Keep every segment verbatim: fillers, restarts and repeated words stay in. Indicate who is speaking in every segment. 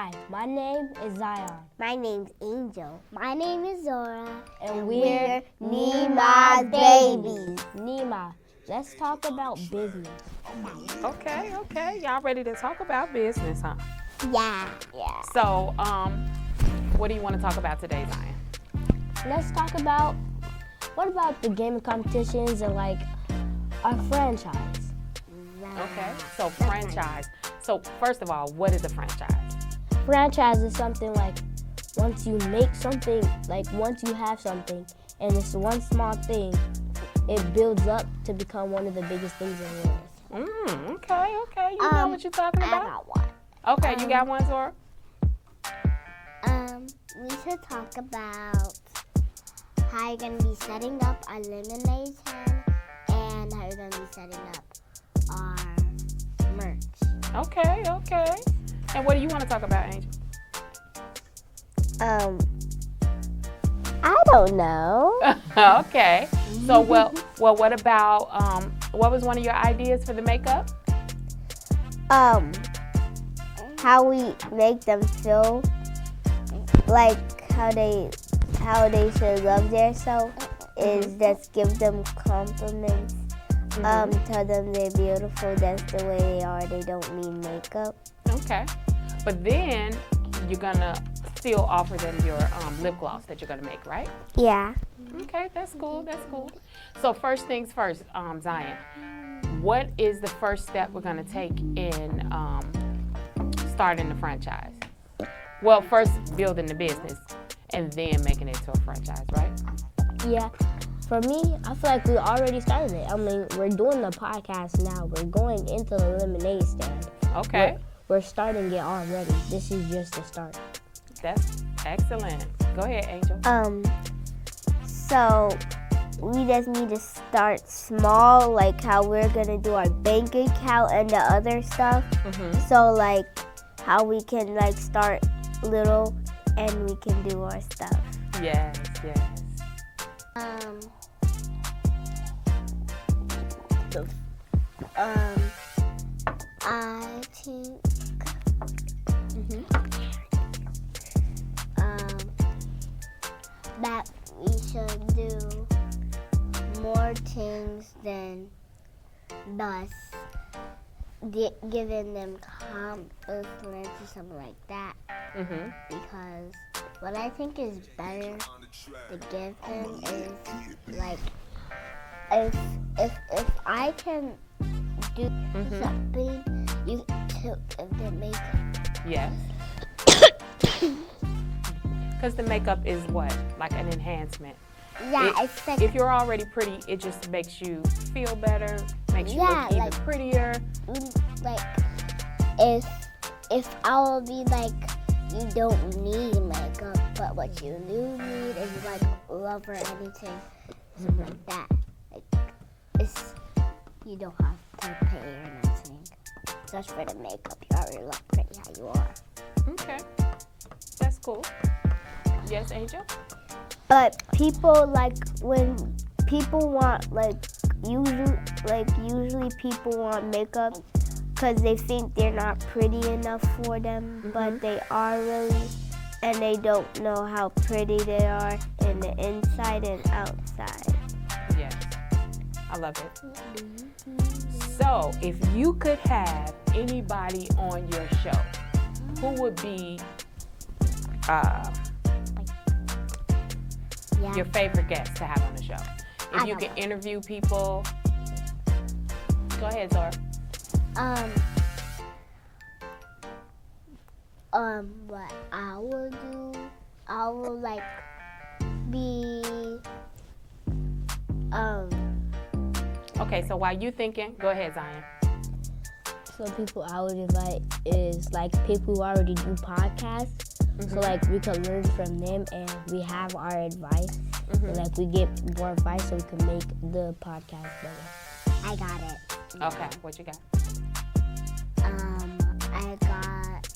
Speaker 1: Hi, my name is Zion.
Speaker 2: My name's Angel. My name is Zora.
Speaker 1: And
Speaker 2: we're
Speaker 1: we're
Speaker 2: Nema's babies.
Speaker 1: Nema, let's talk about business.
Speaker 3: Okay, okay. Y'all ready to talk about business, huh?
Speaker 2: Yeah. Yeah.
Speaker 3: So, um, what do you want to talk about today, Zion?
Speaker 1: Let's talk about, what about the gaming competitions and like our franchise?
Speaker 3: Okay, so franchise. So, first of all, what is a franchise?
Speaker 1: Franchise is something like once you make something, like once you have something and it's one small thing, it builds up to become one of the biggest things in the world.
Speaker 3: Mm, okay, okay. You know
Speaker 2: Um,
Speaker 3: what you're talking
Speaker 2: I
Speaker 3: about?
Speaker 2: got one.
Speaker 3: Okay,
Speaker 2: um,
Speaker 3: you got one, Zora?
Speaker 2: Um, we should talk about how you're gonna be setting up our lemonade stand and how you're gonna be setting up our merch.
Speaker 3: Okay, okay. And what do you want to talk about, Angel?
Speaker 2: Um, I don't know.
Speaker 3: Okay. So, well, well, what about, um, what was one of your ideas for the makeup?
Speaker 2: Um, how we make them feel like how they how they should love themselves is just give them compliments. Um, tell them they're beautiful. That's the way they are. They don't need makeup.
Speaker 3: Okay. But then you're going to still offer them your um, lip gloss that you're going to make, right?
Speaker 2: Yeah.
Speaker 3: Okay, that's cool, that's cool. So first things first, um, Zion, what is the first step we're going to take in um, starting the franchise? Well, first building the business and then making it into a franchise, right?
Speaker 1: Yeah, for me, I feel like we already started it. I mean, we're doing the podcast now. We're going into the lemonade stand.
Speaker 3: Okay.
Speaker 1: We're, we're starting it already. This is just the start.
Speaker 3: That's excellent. Go ahead, Angel.
Speaker 2: Um, so we just need to start small, like how we're gonna do our bank account and the other stuff.
Speaker 3: Mm-hmm.
Speaker 2: So like how we can like start little and we can do our stuff.
Speaker 3: Yes, yes.
Speaker 2: Um, um, I think
Speaker 3: Mm-hmm.
Speaker 2: um, that we should do more things than us gi- giving them compliments or something like that.
Speaker 3: Mm-hmm.
Speaker 2: Because what I think is better to give them is like if if if I can do
Speaker 3: Mhm.
Speaker 2: something, you to if they make
Speaker 3: Yes. Because the makeup is what? Like an enhancement.
Speaker 2: yeah,
Speaker 3: It-
Speaker 2: it's like
Speaker 3: If you're already pretty, it just makes you feel better, makes you
Speaker 2: Yeah,
Speaker 3: look even
Speaker 2: like-
Speaker 3: prettier.
Speaker 2: mm, like if if I will be like you don't need makeup, but what you do need is like love or anything, something like that. Like it's you don't have to pay or anything. Just for the makeup, you already look pretty how you are.
Speaker 3: Okay. That's cool. Yes, Angel?
Speaker 2: But people like when people want like usually like usually people want makeup because they think they're not pretty enough for them,
Speaker 3: Mhm.
Speaker 2: but they are really, and they don't know how pretty they are in the inside and outside.
Speaker 3: Yes. I love it. So, if you could have anybody on your show, who would be uh,
Speaker 2: Yeah.
Speaker 3: your favorite guest to have on the show? If
Speaker 2: I
Speaker 3: you
Speaker 2: know
Speaker 3: could
Speaker 2: one.
Speaker 3: interview people, go ahead, Zora.
Speaker 2: Um. Um. What I will do, I will like be. Um.
Speaker 1: Okay, so while you thinking, go ahead, Zion. So people I would invite is like people who already do podcasts.
Speaker 3: Mm-hmm.
Speaker 1: So like we could learn from them and we have our advice.
Speaker 3: Mm-hmm.
Speaker 1: And like we get more advice so we can make the podcast better.
Speaker 2: I got it.
Speaker 3: Okay, what you got?
Speaker 2: Um, I got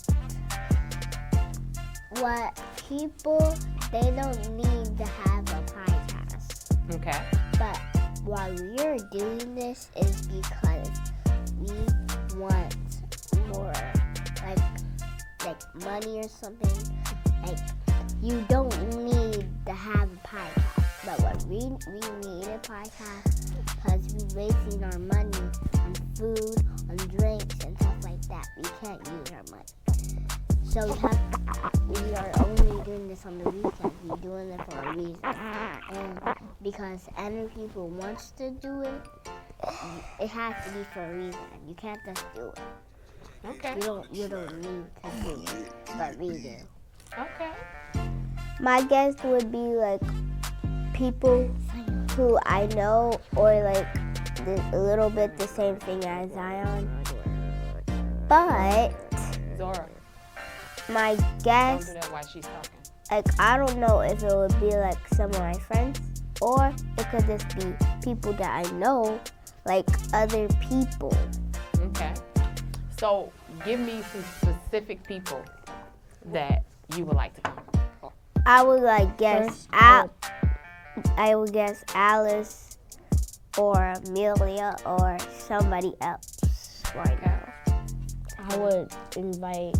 Speaker 2: what people they don't need to have a podcast,
Speaker 3: Okay.
Speaker 2: but why we're doing this is because we want more like like money or something, like you don't need to have a podcast. But what we we need a podcast because we're wasting our money on food, on drinks, and stuff like that. We can't use our money. So we have we are only doing this on the weekends. We're doing it for a reason, and because other people wants to do it, it has to be for a reason. You can't just do it.
Speaker 3: Okay.
Speaker 2: You don't you don't need to do it, but we do.
Speaker 3: Okay.
Speaker 1: My guess would be like people who I know, or like the, a little bit the same thing as Zion. But
Speaker 3: Zora,
Speaker 1: my
Speaker 3: don't
Speaker 1: guess,
Speaker 3: do that while she's talking.
Speaker 1: like I don't know if it would be like some of my friends, or it could just be people that I know, like other people.
Speaker 3: Okay. So give me some specific people that you would like to come.
Speaker 1: I would like guess
Speaker 2: First,
Speaker 1: Al. I would guess Alice, or Amelia, or somebody else right now. I would invite.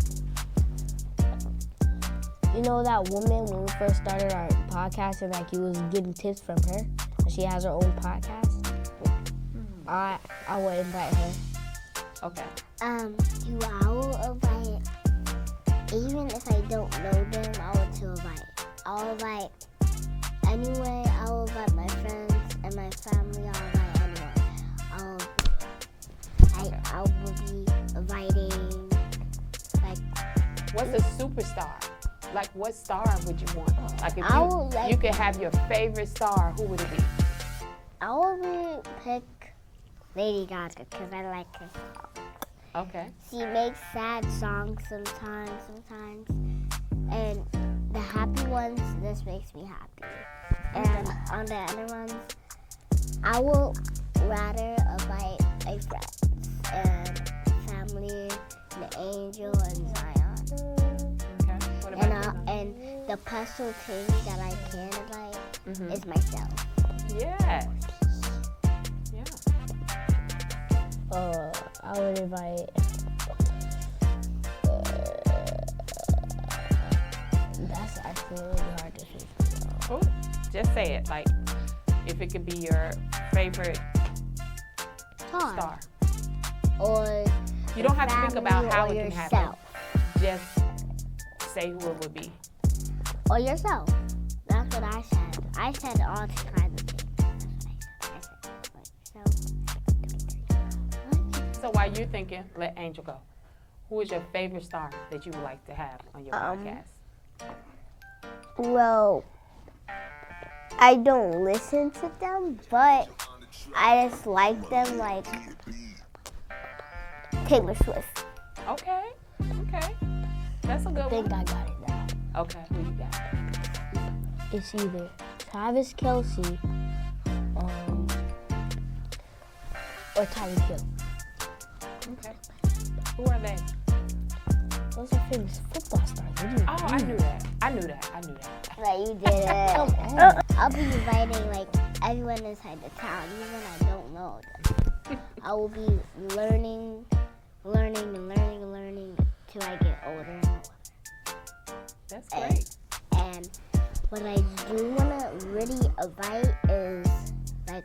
Speaker 1: You know that woman when we first started our podcast, and like you was getting tips from her, and she has her own podcast. Mm-hmm. I I would invite her.
Speaker 3: Okay.
Speaker 2: Um, who I will invite, even if I don't know them, I will still invite. I'll invite anyway. I will invite my friends and my family. I'll invite anyone. I'll, I, I will be inviting, like,
Speaker 3: What's a superstar? Like, what star would you want? Like, if
Speaker 2: I
Speaker 3: you,
Speaker 2: would like-
Speaker 3: you could have your favorite star, who would it be?
Speaker 2: I will be pick Lady Gaga because I like her.
Speaker 3: Okay.
Speaker 2: She makes sad songs sometimes, sometimes, and the happy ones, this makes me happy. And on the other ones, I will rather invite my friends and family, the Angel and Zion.
Speaker 3: Okay. What about
Speaker 2: And
Speaker 3: you?
Speaker 2: uh, and the special thing that I can invite
Speaker 3: Mhm.
Speaker 2: is myself.
Speaker 3: Yes. Yeah.
Speaker 1: Uh, I would invite. That's actually really hard to think.
Speaker 3: Cool. Just say it. Like, if it could be your favorite
Speaker 2: Star.
Speaker 3: star.
Speaker 2: Or
Speaker 3: You don't have to think about
Speaker 2: family
Speaker 3: how
Speaker 2: or
Speaker 3: it can happen.
Speaker 2: yourself.
Speaker 3: Just say who it would be.
Speaker 2: Or yourself. That's what I said. I said all kinds of things. That's what I said. I said like,
Speaker 3: So while you're thinking, let Angel go. Who is your favorite star that you would like to have on your
Speaker 1: Um,
Speaker 3: podcast?
Speaker 1: Well, I don't listen to them, but I just like them, like Taylor Swift.
Speaker 3: Okay. Okay. That's a
Speaker 1: I
Speaker 3: good
Speaker 1: think
Speaker 3: one.
Speaker 1: I got it now.
Speaker 3: Okay. Who you got?
Speaker 1: It's either Travis Kelce, um, or Tyreek Hill.
Speaker 3: Okay. Who are they?
Speaker 1: Those are famous football stars. What do you
Speaker 3: Oh, I knew that. I knew that. I knew that.
Speaker 2: Like you did it.
Speaker 1: Come on.
Speaker 2: I'll be inviting like everyone inside the town, even I don't know them. I will be learning, learning and learning and learning till I get older and older.
Speaker 3: That's great.
Speaker 2: And what I do wanna really invite is like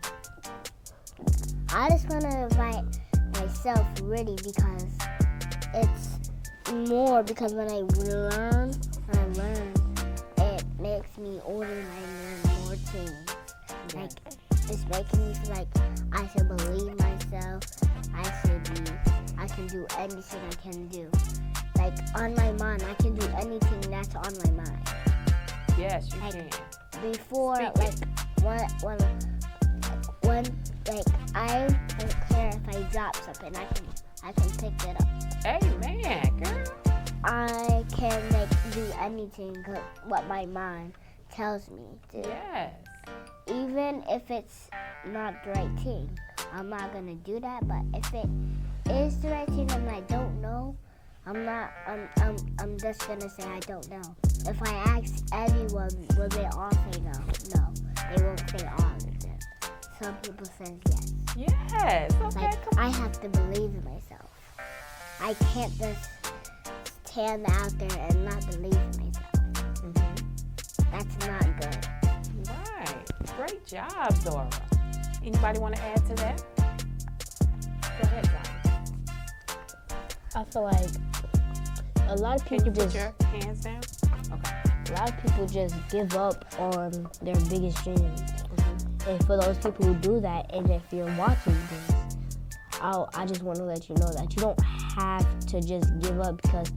Speaker 2: I just wanna invite myself really because it's more because when I learn, when I learn, it makes me older and I learn more things. Like it's making me feel like I should believe myself. I should be. I can do anything I can do. Like on my mind, I can do anything that's on my mind.
Speaker 3: Yes, you
Speaker 2: Like,
Speaker 3: can.
Speaker 2: Before,
Speaker 3: Speak
Speaker 2: like
Speaker 3: it.
Speaker 2: when, when, when, like I don't care if I drop something. I can, I can pick it up.
Speaker 3: Amen, girl.
Speaker 2: I can like do anything 'cause what my mind tells me to.
Speaker 3: Yes.
Speaker 2: Even if it's not the right thing, I'm not gonna do that. But if it is the right thing and I don't know, I'm not. I'm. I'm. I'm just gonna say I don't know. If I ask anyone, will they all say no? No, they won't say all of them. Some people say yes.
Speaker 3: Yes. Okay,
Speaker 2: Like
Speaker 3: come on.
Speaker 2: I have to believe in myself. I can't just Canada out there and not believe in myself.
Speaker 3: Mm-hmm.
Speaker 2: That's not good.
Speaker 3: Right. Great job, Zora. Anybody want to add to that? Go ahead, Zion.
Speaker 1: I feel like a lot of
Speaker 3: Can
Speaker 1: people
Speaker 3: you put
Speaker 1: just
Speaker 3: your hands down? Okay.
Speaker 1: a lot of people just give up on their biggest dreams.
Speaker 3: Mm-hmm.
Speaker 1: And for those people who do that, and if you're watching this, I'll, I just want to let you know that you don't have to just give up, because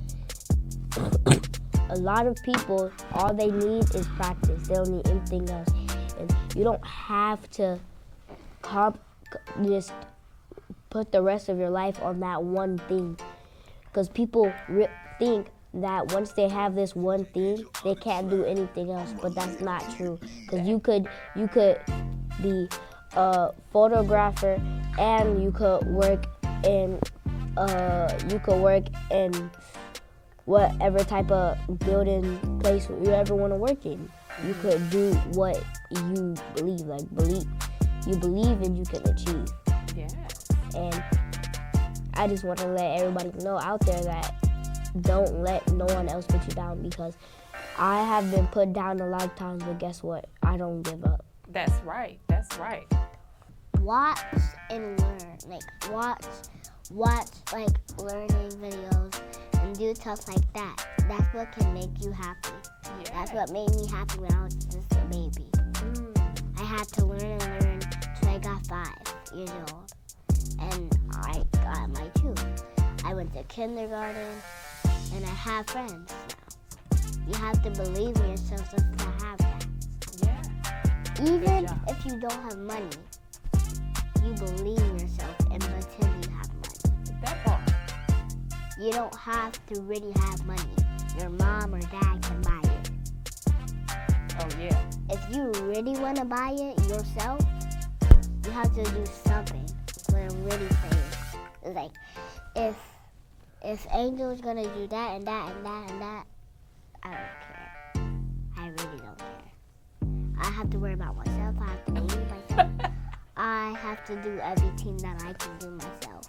Speaker 1: a lot of people, all they need is practice. They don't need anything else. And you don't have to comp- just put the rest of your life on that one thing. Because people re- think that once they have this one thing, they can't do anything else, but that's not true. Because you could, you could be a photographer, and you could work in, uh, you could work in whatever type of building place you ever want to work in. You could do what you believe, like believe, you believe and you can achieve.
Speaker 3: Yes.
Speaker 1: And I just want to let everybody know out there that don't let no one else put you down, because I have been put down a lot of times, but guess what? I don't give up.
Speaker 3: That's right. That's right.
Speaker 2: Watch and learn. Like watch, watch like learning videos and do stuff like that. That's what can make you happy.
Speaker 3: Yeah.
Speaker 2: That's what made me happy when I was just a baby.
Speaker 3: Mm.
Speaker 2: I had to learn and learn till I got five years old, and I got my two. I went to kindergarten, and I have friends now. You have to believe in yourself just to have that.
Speaker 3: Yeah.
Speaker 2: Even
Speaker 3: job.
Speaker 2: if you don't have money, you believe in yourself and pretend you have money.
Speaker 3: That part.
Speaker 2: You don't have to really have money. Your mom or dad can buy it.
Speaker 3: Oh, yeah.
Speaker 2: If you really want to buy it yourself, you have to do something. What I'm really saying is like, if if Angel's gonna do that and that and that and that, I don't care. I really don't care. I have to worry about myself. I have to believe myself. I have to do everything that I can do myself.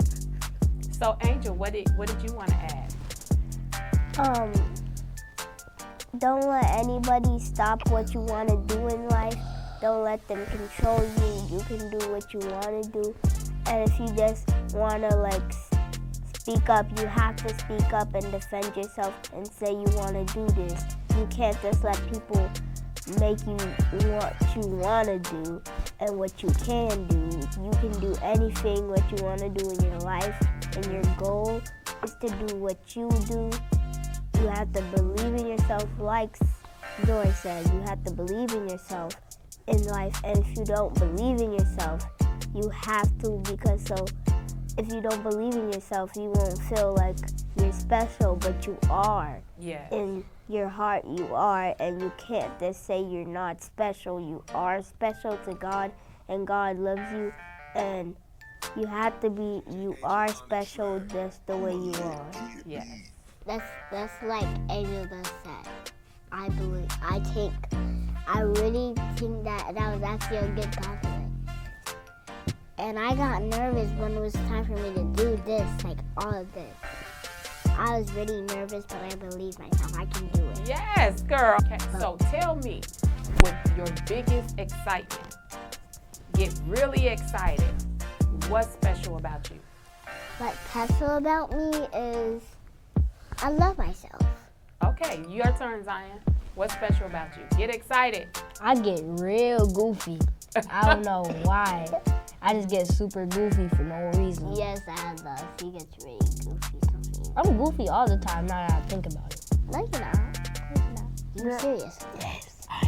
Speaker 3: So, Angel, what did what did you want to add?
Speaker 1: Um, don't let anybody stop what you want to do in life. Don't let them control you. You can do what you want to do. And if you just want to like s- speak up, you have to speak up and defend yourself and say you want to do this. You can't just let people make you what you want to do and what you can do. You can do anything what you want to do in your life, and your goal is to do what you do. You have to believe in yourself, like Joy said. You have to believe in yourself in life, and if you don't believe in yourself, you have to, because so if you don't believe in yourself, you won't feel like you're special, but you are.
Speaker 3: Yeah.
Speaker 1: In your heart, you are, and you can't just say you're not special. You are special to God, and God loves you, and you have to be, you are special just the way you are.
Speaker 3: Yes.
Speaker 2: That's that's like Angel just said. I believe. I think. I really think that that was actually a good compliment. And I got nervous when it was time for me to do this, like all of this. I was really nervous, but I believe myself. I can do it.
Speaker 3: Yes, girl. Okay, so tell me, with your biggest excitement, get really excited. What's special about you?
Speaker 2: What's special about me is I love myself.
Speaker 3: Okay, your turn, Zion. What's special about you? Get excited.
Speaker 1: I get real goofy. I don't know why. I just get super goofy for no reason.
Speaker 2: Yes, I love. He gets really goofy sometimes.
Speaker 1: I'm goofy all the time now that I think about it.
Speaker 2: No, you're not. No, you're not. You're
Speaker 1: No.
Speaker 2: serious.
Speaker 1: Yes, I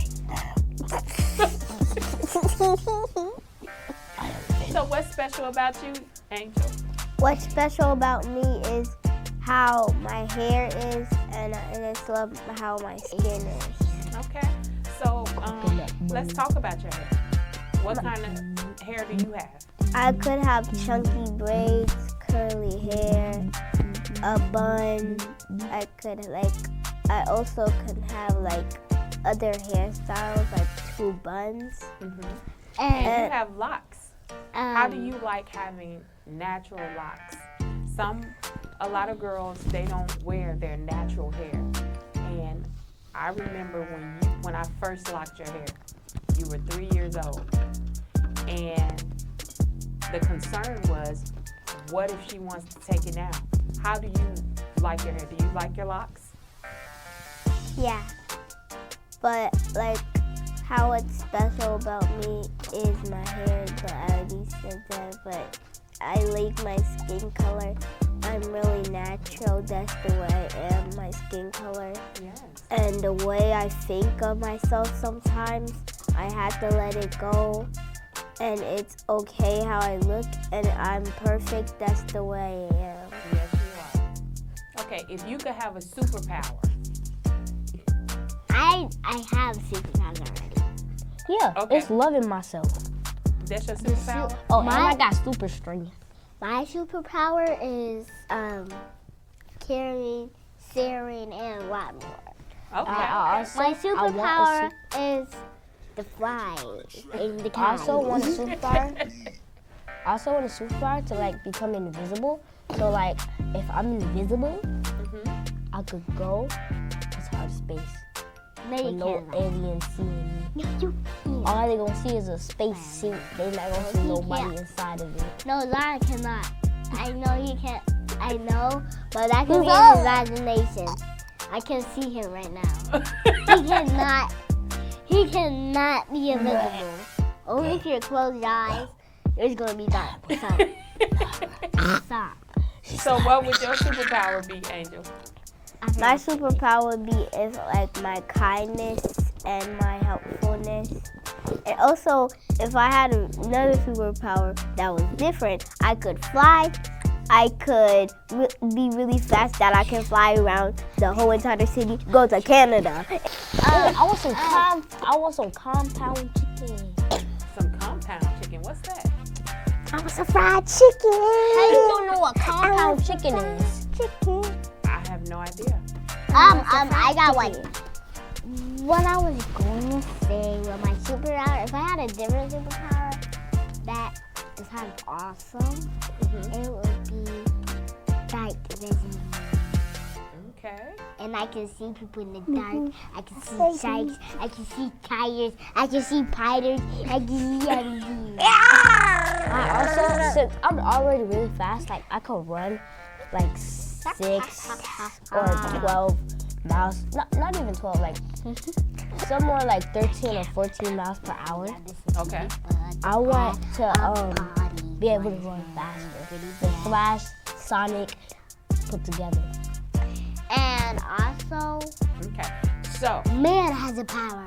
Speaker 1: am.
Speaker 3: So what's special about you, Angel?
Speaker 1: What's special about me is how my hair is, and I just love how my skin is.
Speaker 3: Okay. So um, let's talk about your hair. What kind of hair do you have?
Speaker 1: I could have chunky braids, curly hair, a bun. I could like, I also could have like other hairstyles, like two buns.
Speaker 3: Mm-hmm.
Speaker 2: And,
Speaker 3: And you have locks.
Speaker 2: um,
Speaker 3: How do you like having natural locks? Some a lot of girls, they don't wear their natural hair. And I remember when you, when I first locked your hair, you were three years old. And the concern was, what if she wants to take it down? How do you like your hair? Do you like your locks?
Speaker 2: Yeah. But like how it's special about me is my hair, but I already said that, but I like my skin color. I'm really natural, that's the way I am, my skin color.
Speaker 3: Yes.
Speaker 2: And the way I think of myself sometimes, I have to let it go. And it's okay how I look, and I'm perfect, that's the way I am.
Speaker 3: Yes, you are. Okay, if you could have a superpower.
Speaker 2: I I have superpowers already.
Speaker 1: Yeah,
Speaker 3: Okay.
Speaker 1: it's loving myself.
Speaker 3: That's your superpower?
Speaker 1: Oh, and
Speaker 2: My-
Speaker 1: I got super strength.
Speaker 2: My superpower is um, caring, sharing, and a lot more.
Speaker 3: Okay.
Speaker 1: I also,
Speaker 2: My
Speaker 1: I want a
Speaker 2: superpower
Speaker 1: su-
Speaker 2: is the fly and the
Speaker 1: I
Speaker 2: kite.
Speaker 1: also want a superpower. I also want a superpower to like become invisible. So like, if I'm invisible,
Speaker 3: Mhm.
Speaker 1: I could go as outer space
Speaker 2: No,
Speaker 1: with
Speaker 2: you
Speaker 1: no
Speaker 2: can't.
Speaker 1: aliens seeing me.
Speaker 2: No, you can't.
Speaker 1: All they gonna see is a space suit. They not gonna see
Speaker 2: You
Speaker 1: nobody
Speaker 2: can't.
Speaker 1: inside of it.
Speaker 2: No, Lara cannot. I know he can't. I know, but that can
Speaker 1: Who's
Speaker 2: be
Speaker 1: that?
Speaker 2: his imagination. I can see him right now. He cannot. He cannot be invisible. Only if you close your eyes, it's gonna be dark. Stop. Stop.
Speaker 3: So what would your superpower be, Angel?
Speaker 2: My superpower would be if like my kindness and my helpfulness. And also, if I had another superpower that was different, I could fly. I could re- be really fast that I can fly around the whole entire city, go to Canada.
Speaker 1: Uh, I want some com- I want some compound chicken.
Speaker 3: Some compound chicken. What's that?
Speaker 2: I was a fried chicken.
Speaker 1: How you don't know what compound chicken is?
Speaker 2: Chicken.
Speaker 3: I have no idea.
Speaker 2: Um, um, I got one. What I was going to say with my superpower, if I had a different superpower that is kind of awesome,
Speaker 3: Mhm.
Speaker 2: it would be dark vision.
Speaker 3: Okay.
Speaker 2: And I can see people in the dark. I can see sharks. I can see tigers. I can see spiders. I can see everything.
Speaker 1: I also, since I'm already really fast, like I could run like six or twelve miles. Not not even twelve, like somewhere like thirteen or fourteen miles per hour.
Speaker 3: Okay.
Speaker 1: I want to um be able to run faster. The Flash, Sonic, put together.
Speaker 2: And also,
Speaker 3: Okay. So.
Speaker 2: man has a power.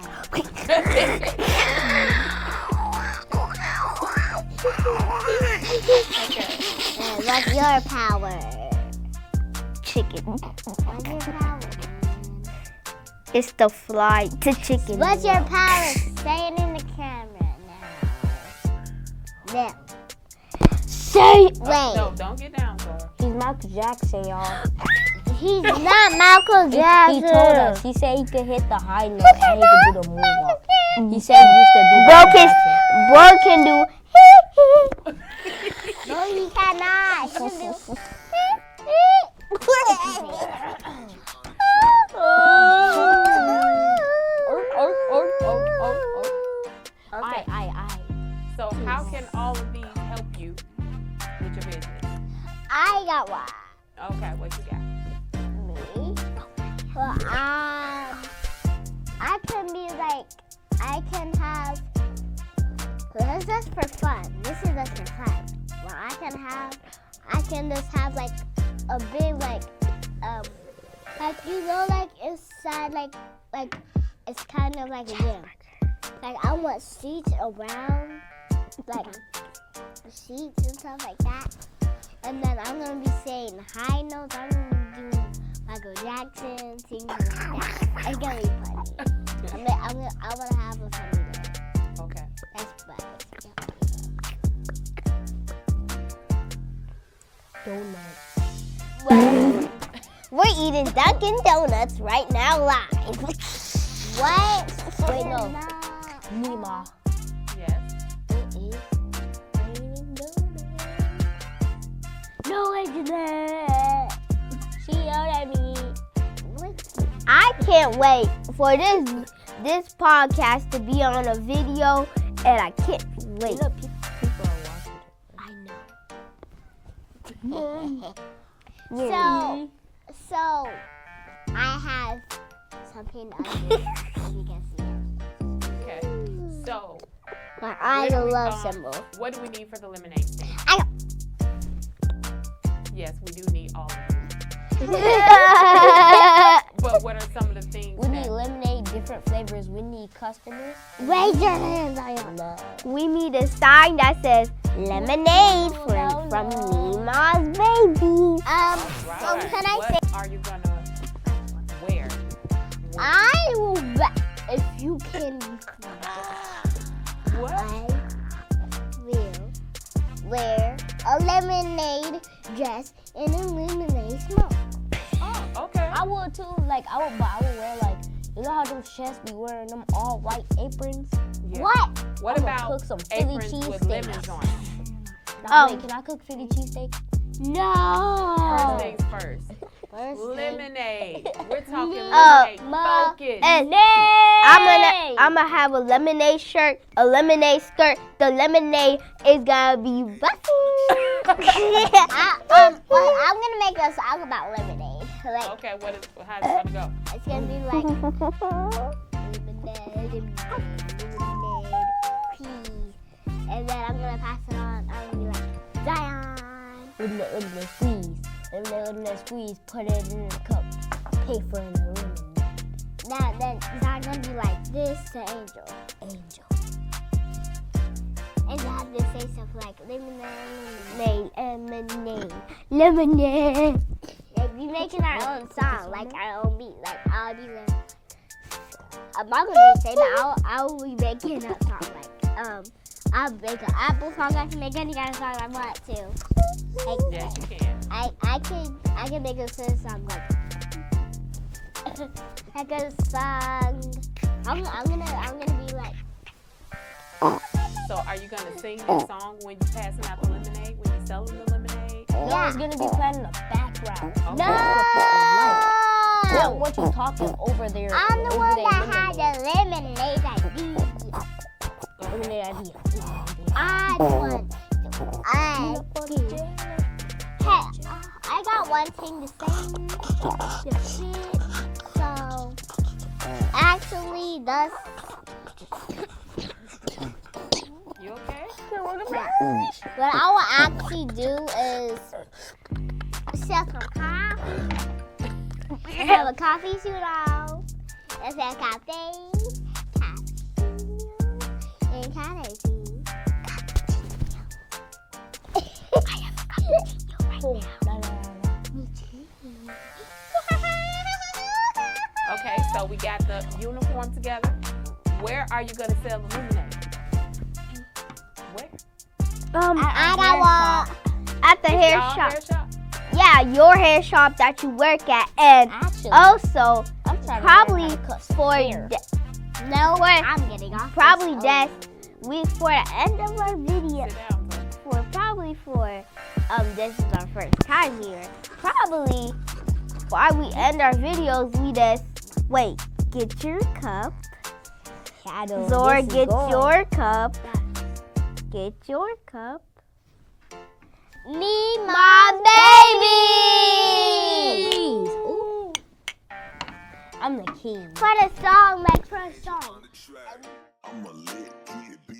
Speaker 2: And what's your power? Chicken. What's your power?
Speaker 1: It's the fly to chicken.
Speaker 2: What's your power? Say it in the camera now. Now. Say it. Wait.
Speaker 3: No, don't get down, Zora.
Speaker 1: He's Michael Jackson, y'all.
Speaker 2: He's not Michael
Speaker 1: He,
Speaker 2: Jackson.
Speaker 1: he told us. He said he could hit the high note and he could do the moonwalk. He said he used to be
Speaker 2: Bro
Speaker 1: Michael
Speaker 2: can,
Speaker 1: Jackson.
Speaker 2: bro can do. No, he cannot. He can do.
Speaker 3: Okay.
Speaker 1: I, I, I.
Speaker 3: So how can all of these help you with your business?
Speaker 2: I got one.
Speaker 3: Okay, what you got?
Speaker 2: Me? Well, um, I can be like, I can have, this is just for fun. This is just for fun. Well, I can have, I can just have like a big like, um, like you know, like inside, like, like it's kind of like a gym. Like I want seats around, like seats and stuff like that. And then I'm gonna be saying high notes. I'm gonna be doing Michael Jackson, things like that. It's gonna be funny. I mean, I'm gonna, I wanna have a funny day.
Speaker 3: Okay.
Speaker 2: That's fun.
Speaker 1: Donuts.
Speaker 2: Well, we're eating Dunkin' Donuts right now live. What?
Speaker 1: Wait, no.
Speaker 2: No.
Speaker 1: Nima.
Speaker 3: Yes.
Speaker 1: It is raining donuts.
Speaker 2: No, I did that. I can't wait for this this podcast to be on a video, and I can't wait.
Speaker 1: You know, people, people are watching it.
Speaker 2: I know. So, so I have something under you can see it.
Speaker 3: Okay. So,
Speaker 2: My eyes
Speaker 3: Where
Speaker 2: are
Speaker 3: do we,
Speaker 2: love
Speaker 3: um,
Speaker 2: symbol.
Speaker 3: what do we need for the lemonade stand?
Speaker 2: I know.
Speaker 3: Yes, we do need all of you. But what are some of the things
Speaker 1: We need
Speaker 3: that,
Speaker 1: lemonade, different flavors. We need customers.
Speaker 2: Raise your hands, I know.
Speaker 1: No.
Speaker 2: We need a sign that says lemonade
Speaker 1: No,
Speaker 2: from,
Speaker 1: no,
Speaker 2: from
Speaker 1: no.
Speaker 2: Mima's babies. Um,
Speaker 3: right,
Speaker 2: so can I
Speaker 3: what
Speaker 2: say,
Speaker 3: are you gonna wear?
Speaker 2: I will bet if you can,
Speaker 3: What?
Speaker 2: I will wear a lemonade dress and a lemonade smoke.
Speaker 3: Oh, okay.
Speaker 1: I would too. Like I would, but I would wear like you know how those chefs be wearing them all white aprons.
Speaker 3: Yeah.
Speaker 2: What?
Speaker 3: What
Speaker 1: I'm gonna
Speaker 3: about
Speaker 1: cook some Philly
Speaker 3: aprons with
Speaker 1: cheesesteaks.
Speaker 3: lemons on it?
Speaker 1: Now,
Speaker 2: Oh.
Speaker 1: wait, can I cook Philly cheesesteak?
Speaker 2: No.
Speaker 3: First things first.
Speaker 1: First
Speaker 3: Lemonade. We're talking
Speaker 2: Uh,
Speaker 3: lemonade.
Speaker 1: ma-
Speaker 3: Focus.
Speaker 2: And I'm gonna I'm gonna have a lemonade shirt, a lemonade skirt. The lemonade is gonna be bussy. I, um, well, I'm gonna make a song about lemonade. Like
Speaker 3: Okay, what is, how's it gonna go?
Speaker 2: it's gonna be like lemonade, lemonade, pee, and then I'm gonna pass it on. I'm gonna be like Zion.
Speaker 1: lemonade, lemonade squeeze, lemonade, lemonade squeeze. Put it in a cup. Pay for it in a lemonade.
Speaker 2: Now then Zion gonna be like this to Angel.
Speaker 1: Angel.
Speaker 2: And I have to say stuff like lemonade, lemonade, lemonade. Like we making our own song, like our own beat. Like I'll be like, I'm not gonna say that. I'll I'll be making a song. Like um, I'll make an Apple song. I can make any kind of song I want to. Like
Speaker 3: Yes, you can.
Speaker 2: I I can I can make a certain song like like a song. I'm I'm gonna I'm gonna be like.
Speaker 3: So are you gonna sing this song when you're passing out the lemonade, when you're selling the lemonade?
Speaker 1: No,
Speaker 2: Yeah.
Speaker 1: it's gonna be playing in the background.
Speaker 3: Okay.
Speaker 2: No!
Speaker 1: I don't want you talking over there.
Speaker 2: I'm the
Speaker 1: over
Speaker 2: one
Speaker 1: there
Speaker 2: that had
Speaker 1: lemonade.
Speaker 2: the lemonade idea.
Speaker 1: Lemonade idea.
Speaker 2: I won. I Hey, I got one thing to say. The shit. So, actually, that's.
Speaker 3: You okay?
Speaker 2: What I will actually do is sell some coffee. Have a coffee shoot on. Let's have cafe. Cappuccino. And coffee.
Speaker 1: Oh, no, no, no, no.
Speaker 3: Okay, so we got the uniform together. Where are you gonna sell the lemonade? Where?
Speaker 2: Um,
Speaker 1: At
Speaker 2: I
Speaker 1: a
Speaker 2: got
Speaker 1: hair
Speaker 2: one at the
Speaker 3: Is
Speaker 2: hair
Speaker 3: y'all
Speaker 2: shop.
Speaker 3: hair shop?
Speaker 2: Yeah, your hair shop that you work at, and
Speaker 1: Actually,
Speaker 2: also
Speaker 1: I'm trying
Speaker 2: probably
Speaker 1: to learn how to cut
Speaker 2: for
Speaker 1: hair.
Speaker 2: the, no, I'm getting off. Probably that we for the end of our video,
Speaker 3: Sit down, bro.
Speaker 2: for probably for um this is our first time here. Probably while we end our videos, we just wait. Get your cup.
Speaker 1: Shadow.
Speaker 2: Zor,
Speaker 1: this is
Speaker 2: get
Speaker 1: going.
Speaker 2: your cup. Get your cup. Me, my baby.
Speaker 1: Ooh. I'm the king.
Speaker 2: For the song, like for a song.
Speaker 4: I'm a lit kid,